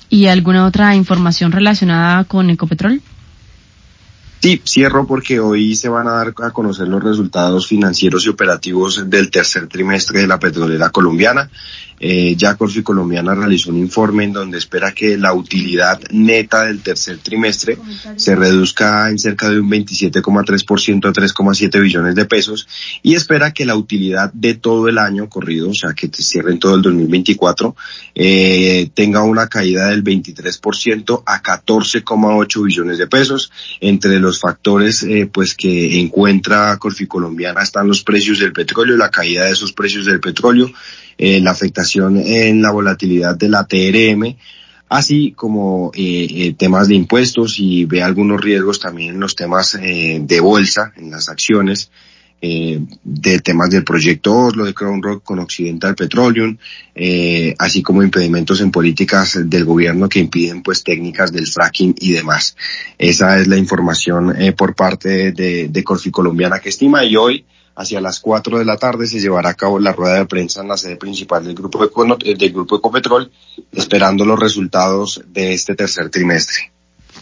¿Y alguna otra información relacionada con Ecopetrol? Sí, cierro porque hoy se van a dar a conocer los resultados financieros y operativos del tercer trimestre de la petrolera colombiana. Ya Colombiana realizó un informe en donde espera que la utilidad neta del tercer trimestre se reduzca en cerca de un 27,3% a 3,7 billones de pesos y espera que la utilidad de todo el año corrido, o sea que cierre en todo el 2024, tenga una caída del 23% a 14,8 billones de pesos. Entre los factores pues que encuentra Colombiana están los precios del petróleo, la caída de esos precios del petróleo, la afectación en la volatilidad de la TRM, así como temas de impuestos y ve algunos riesgos también en los temas de bolsa, en las acciones, de temas del proyecto Oslo, de Crown Rock con Occidental Petroleum, así como impedimentos en políticas del gobierno que impiden pues técnicas del fracking y demás. Esa es la información por parte de Colombiana que estima, y hoy hacia las 4 de la tarde se llevará a cabo la rueda de prensa en la sede principal del grupo Ecopetrol, esperando los resultados de este tercer trimestre.